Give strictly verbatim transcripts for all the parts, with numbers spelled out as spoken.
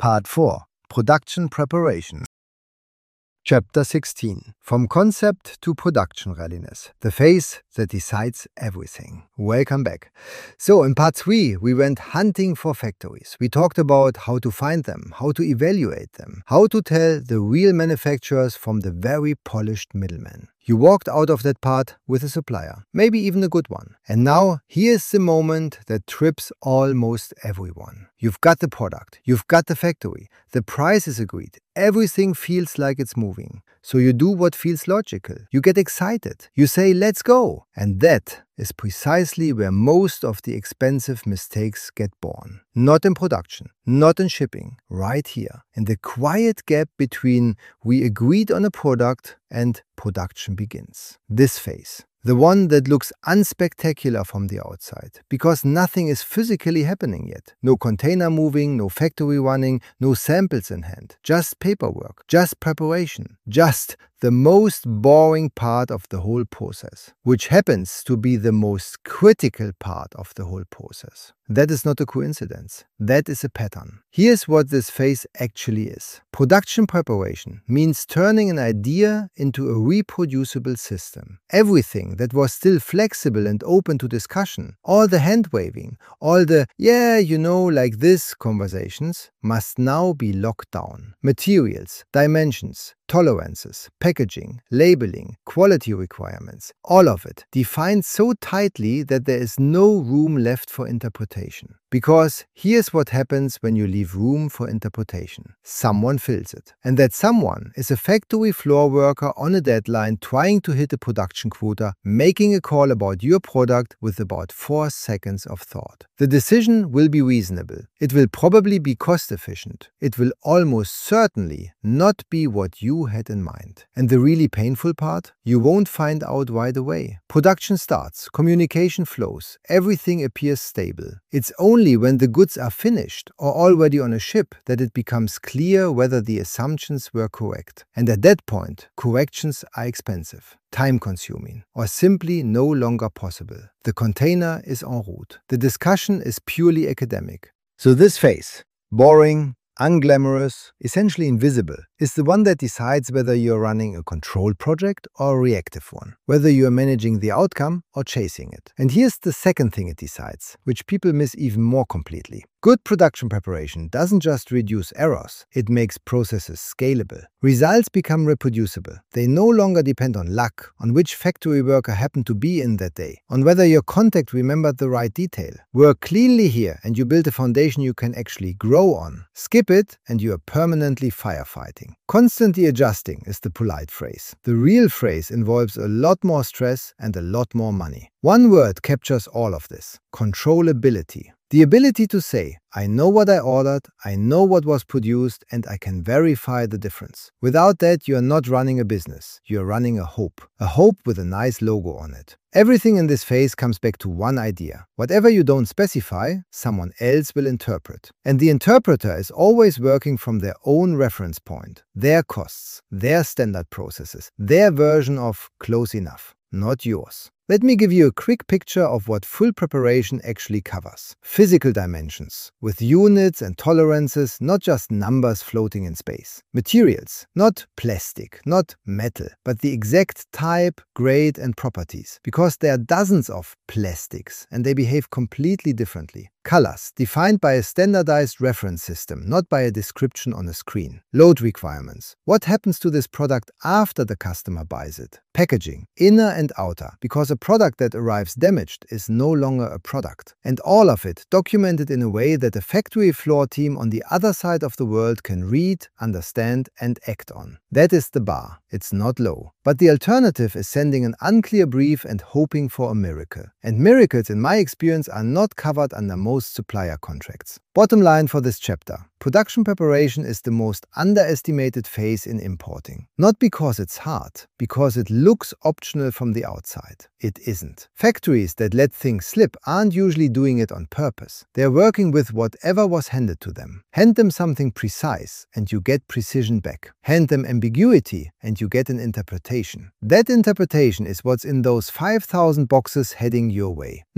Part four. Production Preparation. Chapter sixteen. From Concept to Production Readiness. The phase that decides everything. Welcome back. So in part three, we went hunting for factories. We talked about how to find them, how to evaluate them, how to tell the real manufacturers from the very polished middlemen. You walked out of that part with a supplier, maybe even a good one. And now here's the moment that trips almost everyone. You've got the product, you've got the factory, the price is agreed, everything feels like it's moving. So you do what feels logical. You get excited. You say, let's go. And that is precisely where most of the expensive mistakes get born. Not in production, not in shipping, right here, in the quiet gap between we agreed on a product and production begins. This phase. The one that looks unspectacular from the outside, because nothing is physically happening yet. No container moving, no factory running, no samples in hand. Just paperwork, just preparation, just the most boring part of the whole process, which happens to be the most critical part of the whole process. That is not a coincidence. That is a pattern. Here's what this phase actually is. Production preparation means turning an idea into a reproducible system. Everything that was still flexible and open to discussion, all the hand-waving, all the, yeah, you know, like this conversations, must now be locked down. Materials, dimensions, tolerances, packaging, labeling, quality requirements, all of it defined so tightly that there is no room left for interpretation. Because here's what happens when you leave room for interpretation. Someone fills it. And that someone is a factory floor worker on a deadline trying to hit a production quota, making a call about your product with about four seconds of thought. The decision will be reasonable. It will probably be cost efficient. It will almost certainly not be what you had in mind. And the really painful part? You won't find out right away. Production starts, communication flows, everything appears stable. It's only when the goods are finished or already on a ship that it becomes clear whether the assumptions were correct. And at that point, corrections are expensive, time-consuming, or simply no longer possible. The container is en route. The discussion is purely academic. So this phase, boring, unglamorous, essentially invisible, is the one that decides whether you're running a control project or a reactive one, whether you're managing the outcome or chasing it. And here's the second thing it decides, which people miss even more completely. Good production preparation doesn't just reduce errors, it makes processes scalable. Results become reproducible. They no longer depend on luck, on which factory worker happened to be in that day, on whether your contact remembered the right detail. Work cleanly here and you build a foundation you can actually grow on. Skip it and you are permanently firefighting. Constantly adjusting is the polite phrase. The real phrase involves a lot more stress and a lot more money. One word captures all of this: controllability. The ability to say, I know what I ordered, I know what was produced, and I can verify the difference. Without that, you are not running a business. You are running a hope. A hope with a nice logo on it. Everything in this phase comes back to one idea. Whatever you don't specify, someone else will interpret. And the interpreter is always working from their own reference point, their costs, their standard processes, their version of close enough, not yours. Let me give you a quick picture of what full preparation actually covers. Physical dimensions, with units and tolerances, not just numbers floating in space. Materials, not plastic, not metal, but the exact type, grade, and properties, because there are dozens of plastics and they behave completely differently. Colors, defined by a standardized reference system, not by a description on a screen. Load requirements. What happens to this product after the customer buys it? Packaging, inner and outer, because a product that arrives damaged is no longer a product. And all of it documented in a way that a factory floor team on the other side of the world can read, understand, and act on. That is the bar. It's not low. But the alternative is sending an unclear brief and hoping for a miracle. And miracles, in my experience, are not covered under most supplier contracts. Bottom line for this chapter: production preparation is the most underestimated phase in importing. Not because it's hard, because it looks optional from the outside. It isn't. Factories that let things slip aren't usually doing it on purpose. They're working with whatever was handed to them. Hand them something precise and you get precision back. Hand them ambiguity and you get an interpretation. That interpretation is what's in those five thousand boxes heading your way. Now,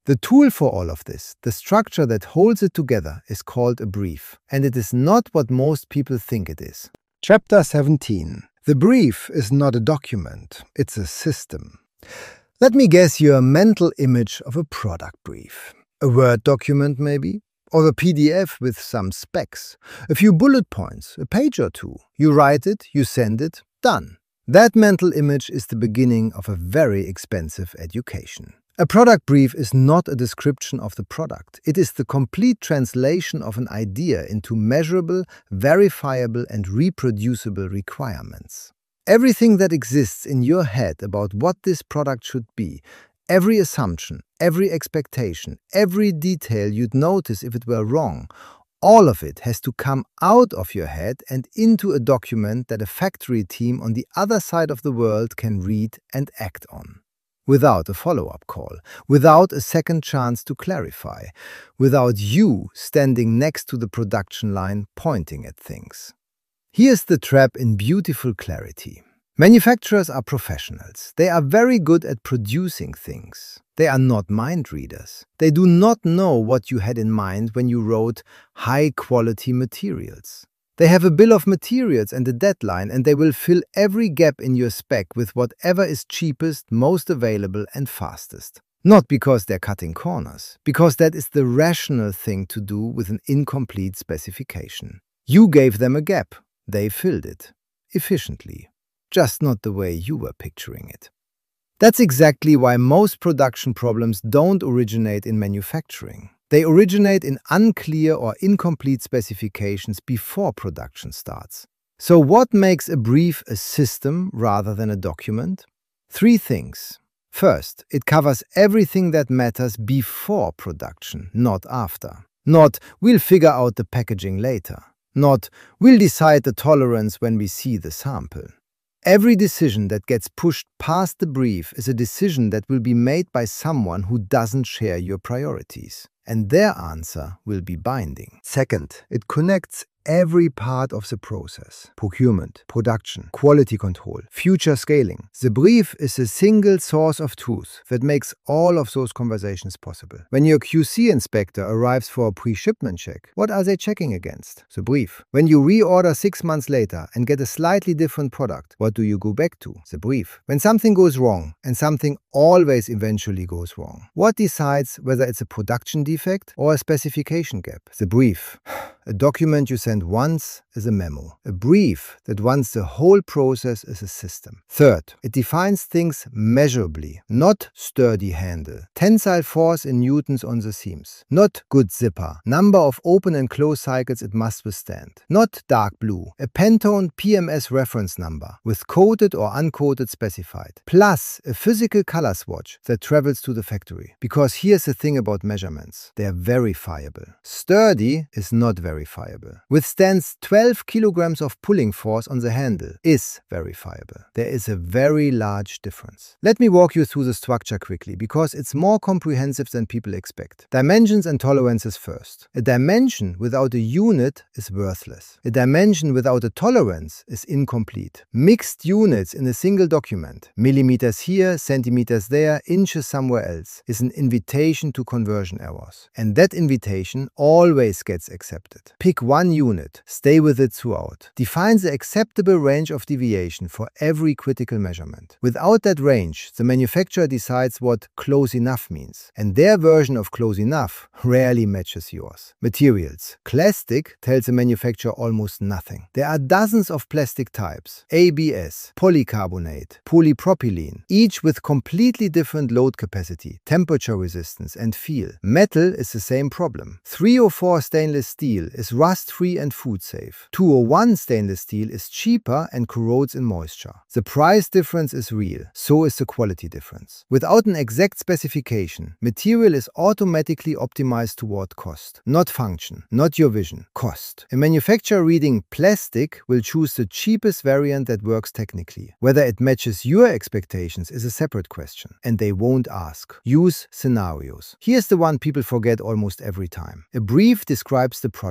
The tool for all of this, the structure that holds it together, is called a brief, and it is not what most people think it is. Chapter seventeen. The brief is not a document, it's a system. Let me guess your mental image of a product brief. A Word document maybe? Or a P D F with some specs. A few bullet points, a page or two. You write it, you send it, done. That mental image is the beginning of a very expensive education. A product brief is not a description of the product. It is the complete translation of an idea into measurable, verifiable, and reproducible requirements. Everything that exists in your head about what this product should be, every assumption, every expectation, every detail you'd notice if it were wrong, all of it has to come out of your head and into a document that a factory team on the other side of the world can read and act on. Without a follow-up call, without a second chance to clarify, without you standing next to the production line pointing at things. Here's the trap in beautiful clarity. Manufacturers are professionals. They are very good at producing things. They are not mind readers. They do not know what you had in mind when you wrote high-quality materials. They have a bill of materials and a deadline, and they will fill every gap in your spec with whatever is cheapest, most available, and fastest. Not because they're cutting corners, because that is the rational thing to do with an incomplete specification. You gave them a gap. They filled it. Efficiently. Just not the way you were picturing it. That's exactly why most production problems don't originate in manufacturing. They originate in unclear or incomplete specifications before production starts. So what makes a brief a system rather than a document? Three things. First, it covers everything that matters before production, not after. Not, we'll figure out the packaging later. Not, we'll decide the tolerance when we see the sample. Every decision that gets pushed past the brief is a decision that will be made by someone who doesn't share your priorities, and their answer will be binding. Second, it connects every part of the process. Procurement, production, quality control, future scaling. The brief is a single source of truth that makes all of those conversations possible. When your Q C inspector arrives for a pre-shipment check, what are they checking against? The brief. When you reorder six months later and get a slightly different product, what do you go back to? The brief. When something goes wrong, and something always eventually goes wrong, what decides whether it's a production defect or a specification gap? The brief. A document you send once is a memo. A brief that runs the whole process is a system. Third, it defines things measurably, not sturdy handle. Tensile force in newtons on the seams. Not good zipper. Number of open and close cycles it must withstand. Not dark blue. A Pantone P M S reference number with coded or uncoded specified. Plus a physical color swatch that travels to the factory. Because here's the thing about measurements. They are verifiable. Sturdy is not verifiable. Withstands twelve kilograms of pulling force on the handle is verifiable. There is a very large difference. Let me walk you through the structure quickly because it's more comprehensive than people expect. Dimensions and tolerances first. A dimension without a unit is worthless. A dimension without a tolerance is incomplete. Mixed units in a single document, millimeters here, centimeters there, inches somewhere else, is an invitation to conversion errors. And that invitation always gets accepted. Pick one unit, stay with it throughout. Define the acceptable range of deviation for every critical measurement. Without that range, the manufacturer decides what close enough means. And their version of close enough rarely matches yours. Materials. Plastic tells the manufacturer almost nothing. There are dozens of plastic types. A B S, polycarbonate, polypropylene, each with completely different load capacity, temperature resistance, and feel. Metal is the same problem. three oh four stainless steel is rust-free and food-safe. two oh one stainless steel is cheaper and corrodes in moisture. The price difference is real, so is the quality difference. Without an exact specification, material is automatically optimized toward cost, not function, not your vision, cost. A manufacturer reading plastic will choose the cheapest variant that works technically. Whether it matches your expectations is a separate question, and they won't ask. Use scenarios. Here's the one people forget almost every time. A brief describes the product.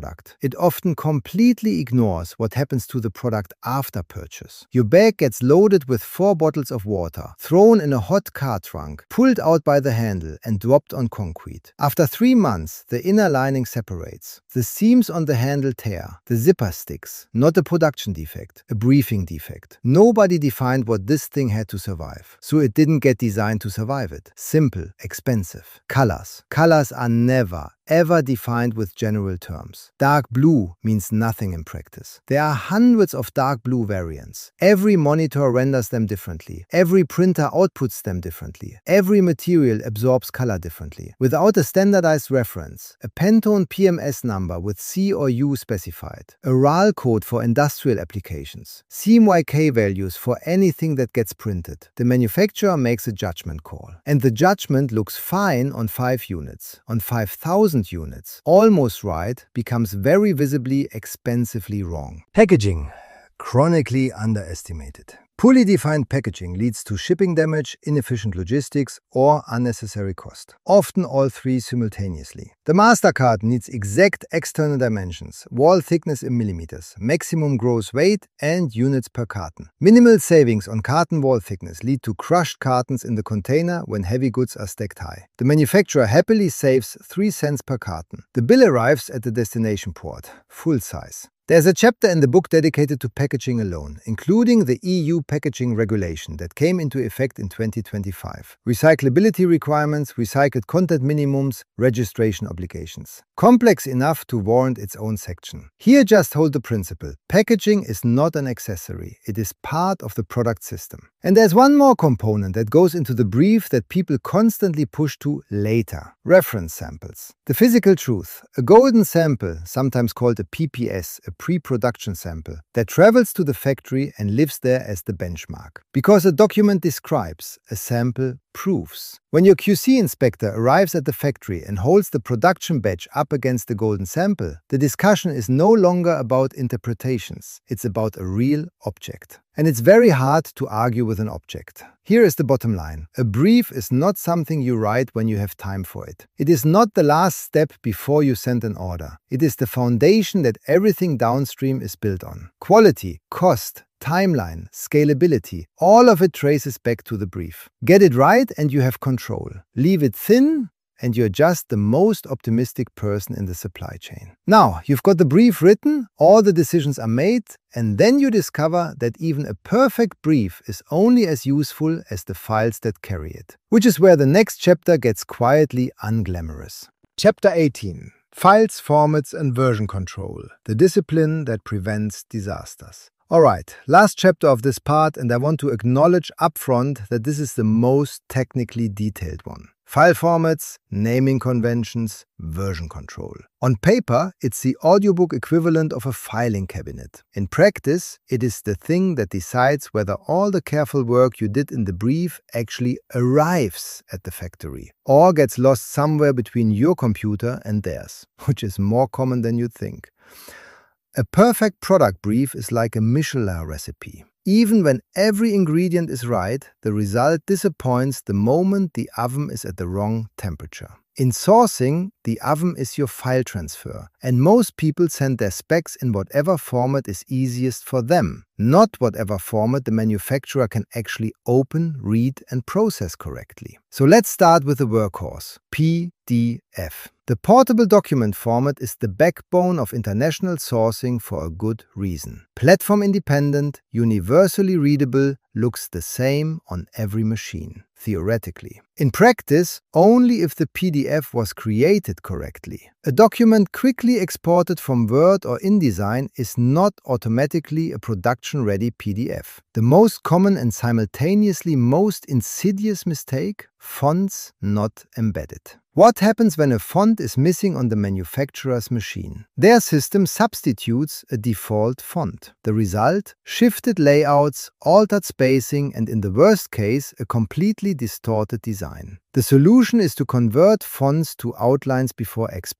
product. It often completely ignores what happens to the product after purchase. Your bag gets loaded with four bottles of water, thrown in a hot car trunk, pulled out by the handle and dropped on concrete. After three months, the inner lining separates. The seams on the handle tear. The zipper sticks. Not a production defect, a briefing defect. Nobody defined what this thing had to survive, so it didn't get designed to survive it. Simple, expensive. Colors. Colors are never, ever defined with general terms. Dark blue means nothing in practice. There are hundreds of dark blue variants. Every monitor renders them differently. Every printer outputs them differently. Every material absorbs color differently. Without a standardized reference, a Pantone P M S number with C or U specified, a R A L code for industrial applications, C M Y K values for anything that gets printed, the manufacturer makes a judgment call. And the judgment looks fine on five units. On five thousand units, almost right becomes very visibly expensively wrong. Packaging, chronically underestimated. Poorly defined packaging leads to shipping damage, inefficient logistics, or unnecessary cost. Often all three simultaneously. The master carton needs exact external dimensions, wall thickness in millimeters, maximum gross weight, and units per carton. Minimal savings on carton wall thickness lead to crushed cartons in the container when heavy goods are stacked high. The manufacturer happily saves three cents per carton. The bill arrives at the destination port, full size. There's a chapter in the book dedicated to packaging alone, including the E U packaging regulation that came into effect in twenty twenty-five. Recyclability requirements, recycled content minimums, registration obligations. Complex enough to warrant its own section. Here just hold the principle. Packaging is not an accessory. It is part of the product system. And there's one more component that goes into the brief that people constantly push to later. Reference samples. The physical truth. A golden sample, sometimes called a P P S, a pre-production sample, that travels to the factory and lives there as the benchmark. Because a document describes, a sample proves. When your Q C inspector arrives at the factory and holds the production badge up against the golden sample, the discussion is no longer about interpretations. It's about a real object. And it's very hard to argue with an object. Here is the bottom line. A brief is not something you write when you have time for it. It is not the last step before you send an order. It is the foundation that everything downstream is built on. Quality, cost, timeline, scalability, all of it traces back to the brief. Get it right and you have control. Leave it thin and you're just the most optimistic person in the supply chain. Now, you've got the brief written, all the decisions are made, and then you discover that even a perfect brief is only as useful as the files that carry it. Which is where the next chapter gets quietly unglamorous. Chapter eighteen. Files, formats, and version control. The discipline that prevents disasters. Alright, last chapter of this part, and I want to acknowledge upfront that this is the most technically detailed one. File formats, naming conventions, version control. On paper, it's the audiobook equivalent of a filing cabinet. In practice, it is the thing that decides whether all the careful work you did in the brief actually arrives at the factory or gets lost somewhere between your computer and theirs, which is more common than you'd think. A perfect product brief is like a Michelin recipe. Even when every ingredient is right, the result disappoints the moment the oven is at the wrong temperature. In sourcing, the oven is your file transfer, and most people send their specs in whatever format is easiest for them, not whatever format the manufacturer can actually open, read, and process correctly. So let's start with the workhorse, P D F. The portable document format is the backbone of international sourcing for a good reason. Platform independent, universally readable, looks the same on every machine, theoretically. In practice, only if the P D F was created correctly. A document quickly exported from Word or InDesign is not automatically a production-ready P D F. The most common and simultaneously most insidious mistake? Fonts not embedded. What happens when a font is missing on the manufacturer's machine? Their system substitutes a default font. The result? Shifted layouts, altered spacing, and in the worst case, a completely distorted design. The solution is to convert fonts to outlines before export.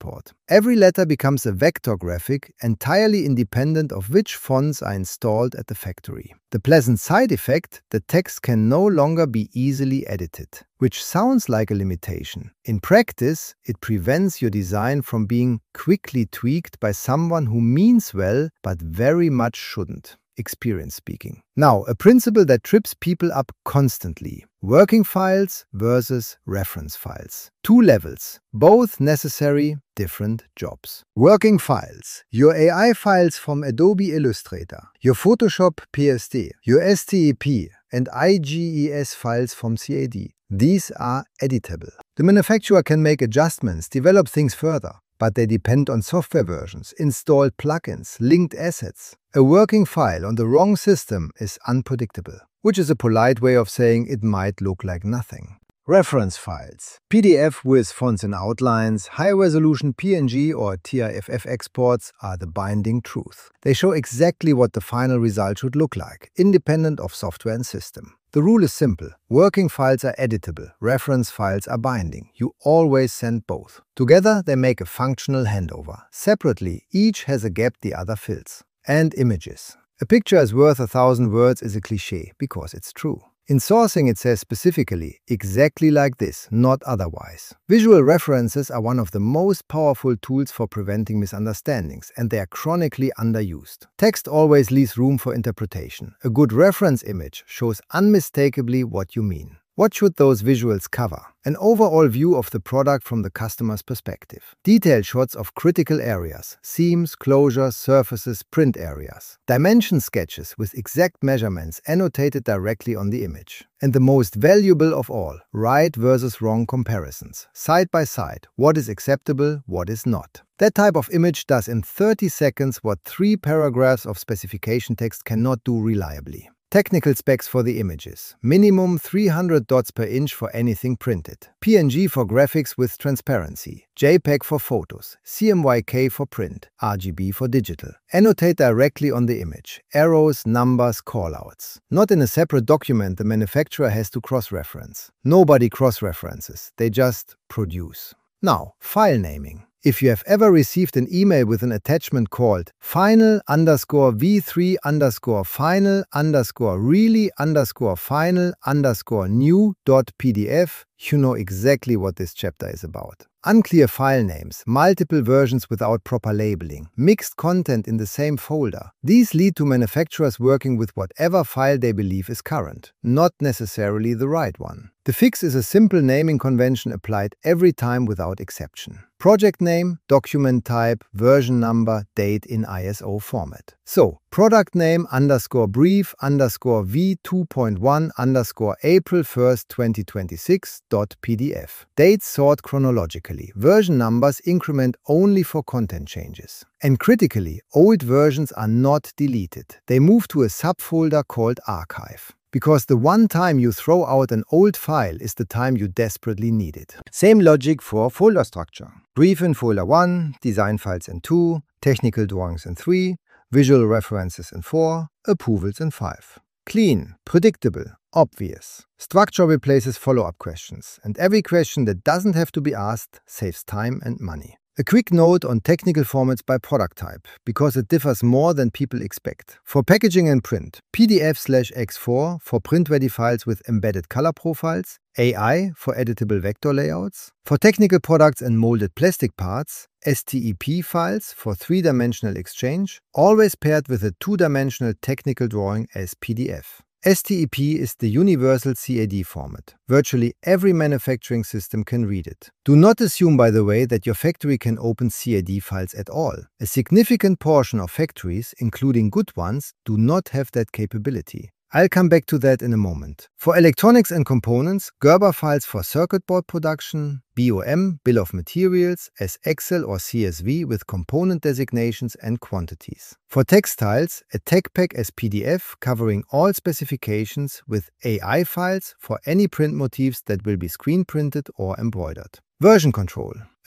Every letter becomes a vector graphic entirely independent of which fonts are installed at the factory. The pleasant side effect, the text can no longer be easily edited, which sounds like a limitation. In practice, it prevents your design from being quickly tweaked by someone who means well but very much shouldn't. Experience speaking. Now, a principle that trips people up constantly. Working files versus reference files. Two levels, both necessary, different jobs. Working files. Your A I files from Adobe Illustrator, your Photoshop P S D, your S T E P and I G E S files from C A D. These are editable. The manufacturer can make adjustments, develop things further, but they depend on software versions, installed plugins, linked assets. A working file on the wrong system is unpredictable, which is a polite way of saying it might look like nothing. Reference files. P D F with fonts and outlines, high-resolution P N G or T I F F exports are the binding truth. They show exactly what the final result should look like, independent of software and system. The rule is simple. Working files are editable, reference files are binding. You always send both. Together, they make a functional handover. Separately, each has a gap the other fills. And images. A picture is worth a thousand words is a cliché, because it's true. In sourcing, it says specifically, exactly like this, not otherwise. Visual references are one of the most powerful tools for preventing misunderstandings, and they are chronically underused. Text always leaves room for interpretation. A good reference image shows unmistakably what you mean. What should those visuals cover? An overall view of the product from the customer's perspective. Detailed shots of critical areas, seams, closures, surfaces, print areas. Dimension sketches with exact measurements annotated directly on the image. And the most valuable of all, right versus wrong comparisons. Side by side, what is acceptable, what is not. That type of image does in thirty seconds what three paragraphs of specification text cannot do reliably. Technical specs for the images. Minimum three hundred dots per inch for anything printed. P N G for graphics with transparency. JPEG for photos. C M Y K for print. R G B for digital. Annotate directly on the image. Arrows, numbers, callouts. Not in a separate document the manufacturer has to cross-reference. Nobody cross-references. They just produce. Now, file naming. If you have ever received an email with an attachment called final underscore v3 underscore final underscore really underscore final underscore new dot pdf, you know exactly what this chapter is about. Unclear file names, multiple versions without proper labeling, mixed content in the same folder. These lead to manufacturers working with whatever file they believe is current, not necessarily the right one. The fix is a simple naming convention applied every time without exception. Project name, document type, version number, date in I S O format. So, product name underscore brief underscore v two point one underscore April first twenty twenty-six dot pdf. Dates sort chronologically. Version numbers increment only for content changes. And critically, old versions are not deleted. They move to a subfolder called archive. Because the one time you throw out an old file is the time you desperately need it. Same logic for folder structure. Brief in folder one, design files in two, technical drawings in three, visual references in four, approvals in five. Clean, predictable, obvious. Structure replaces follow-up questions, and every question that doesn't have to be asked saves time and money. A quick note on technical formats by product type, because it differs more than people expect. For packaging and print, P D F slash X four for print-ready files with embedded color profiles, A I for editable vector layouts. For technical products and molded plastic parts, S T E P files for three-dimensional exchange, always paired with a two-dimensional technical drawing as P D F. S T E P is the universal C A D format. Virtually every manufacturing system can read it. Do not assume, by the way, that your factory can open C A D files at all. A significant portion of factories, including good ones, do not have that capability. I'll come back to that in a moment. For electronics and components, Gerber files for circuit board production, B O M, bill of materials, as Excel or C S V with component designations and quantities. For textiles, a TechPack as P D F covering all specifications with A I files for any print motifs that will be screen printed or embroidered. Version control.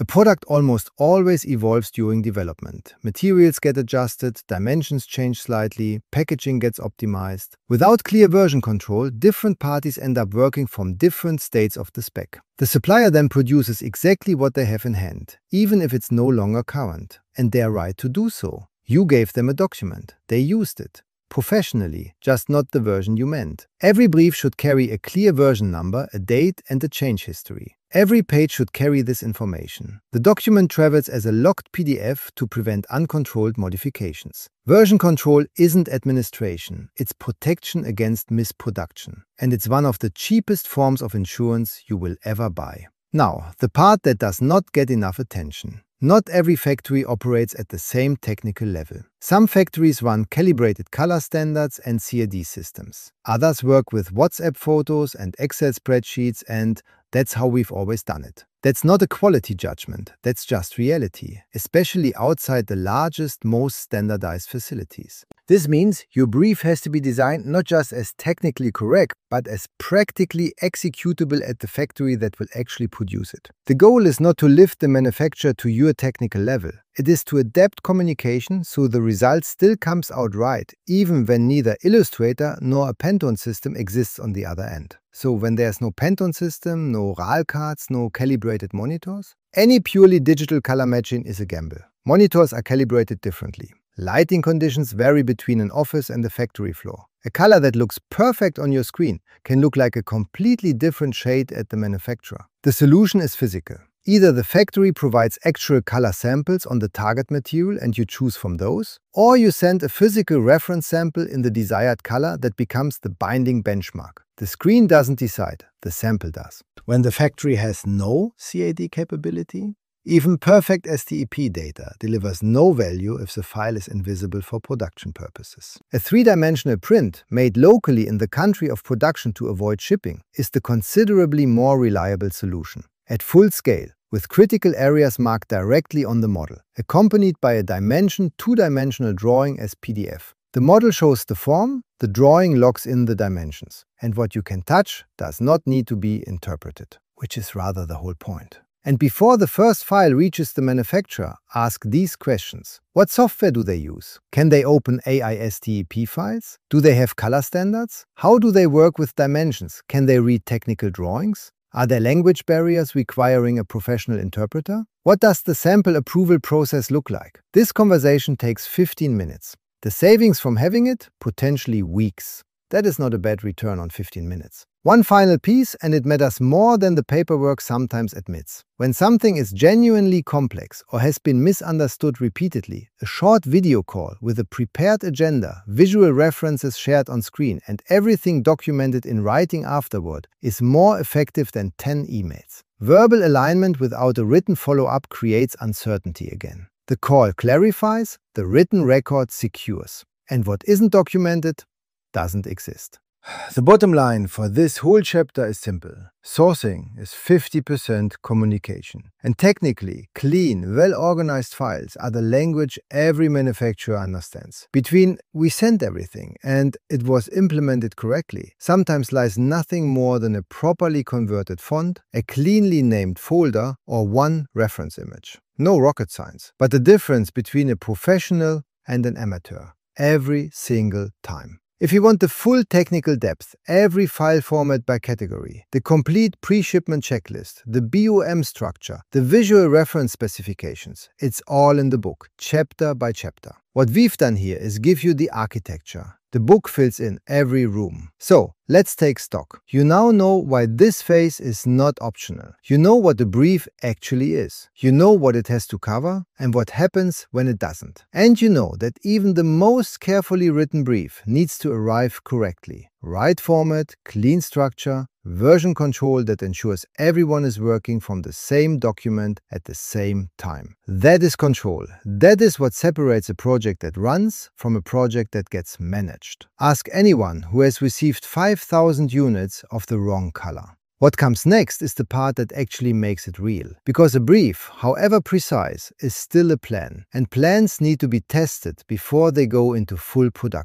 A product almost always evolves during development. Materials get adjusted, dimensions change slightly, packaging gets optimized. Without clear version control, different parties end up working from different states of the spec. The supplier then produces exactly what they have in hand, even if it's no longer current. And they are right to do so. You gave them a document. They used it. Professionally, just not the version you meant. Every brief should carry a clear version number, a date, and a change history. Every page should carry this information. The document travels as a locked P D F to prevent uncontrolled modifications. Version control isn't administration, it's protection against misproduction. And it's one of the cheapest forms of insurance you will ever buy. Now, the part that does not get enough attention. Not every factory operates at the same technical level. Some factories run calibrated color standards and C A D systems. Others work with WhatsApp photos and Excel spreadsheets, and that's how we've always done it. That's not a quality judgment, that's just reality, especially outside the largest, most standardized facilities. This means your brief has to be designed not just as technically correct, but as practically executable at the factory that will actually produce it. The goal is not to lift the manufacturer to your technical level. It is to adapt communication so the result still comes out right, even when neither Illustrator nor a Pantone system exists on the other end. So when there's no Pantone system, no R A L cards, no calibrated monitors, any purely digital color matching is a gamble. Monitors are calibrated differently. Lighting conditions vary between an office and the factory floor. A color that looks perfect on your screen can look like a completely different shade at the manufacturer. The solution is physical. Either the factory provides actual color samples on the target material and you choose from those, or you send a physical reference sample in the desired color that becomes the binding benchmark. The screen doesn't decide, the sample does. When the factory has no C A D capability, even perfect S T E P data delivers no value if the file is invisible for production purposes. A three-dimensional print made locally in the country of production to avoid shipping is the considerably more reliable solution. At full scale, with critical areas marked directly on the model, accompanied by a dimension two-dimensional drawing as P D F. The model shows the form, the drawing locks in the dimensions, and what you can touch does not need to be interpreted, which is rather the whole point. And before the first file reaches the manufacturer, ask these questions. What software do they use? Can they open A I S T E P files? Do they have color standards? How do they work with dimensions? Can they read technical drawings? Are there language barriers requiring a professional interpreter? What does the sample approval process look like? This conversation takes fifteen minutes. The savings from having it? Potentially weeks. That is not a bad return on fifteen minutes. One final piece, and it matters more than the paperwork sometimes admits. When something is genuinely complex or has been misunderstood repeatedly, a short video call with a prepared agenda, visual references shared on screen, and everything documented in writing afterward is more effective than ten emails. Verbal alignment without a written follow-up creates uncertainty again. The call clarifies, the written record secures. And what isn't documented doesn't exist. The bottom line for this whole chapter is simple. Sourcing is fifty percent communication. And technically, clean, well-organized files are the language every manufacturer understands. Between "we sent everything" and "it was implemented correctly" sometimes lies nothing more than a properly converted font, a cleanly named folder, or one reference image. No rocket science, but the difference between a professional and an amateur. Every single time. If you want the full technical depth, every file format by category, the complete pre-shipment checklist, the B O M structure, the visual reference specifications, it's all in the book, chapter by chapter. What we've done here is give you the architecture. The book fills in every room. So, let's take stock. You now know why this phase is not optional. You know what the brief actually is. You know what it has to cover and what happens when it doesn't. And you know that even the most carefully written brief needs to arrive correctly. Right format, clean structure, version control that ensures everyone is working from the same document at the same time. That is control. That is what separates a project that runs from a project that gets managed. Ask anyone who has received five thousand units of the wrong color. What comes next is the part that actually makes it real. Because a brief, however precise, is still a plan, and plans need to be tested before they go into full production.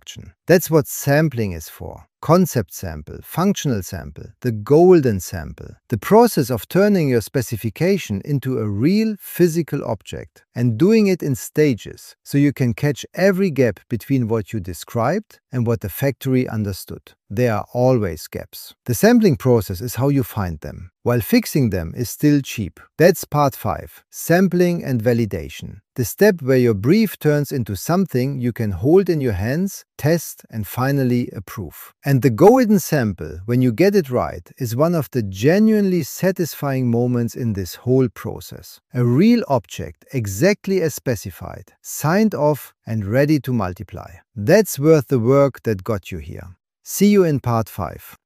That's what sampling is for. Concept sample, functional sample, the golden sample. The process of turning your specification into a real physical object and doing it in stages so you can catch every gap between what you described and what the factory understood. There are always gaps. The sampling process is how you find them, while fixing them is still cheap. That's part five, sampling and validation. The step where your brief turns into something you can hold in your hands, test, and finally approve. And the golden sample, when you get it right, is one of the genuinely satisfying moments in this whole process. A real object exactly as specified, signed off and ready to multiply. That's worth the work that got you here. See you in part five.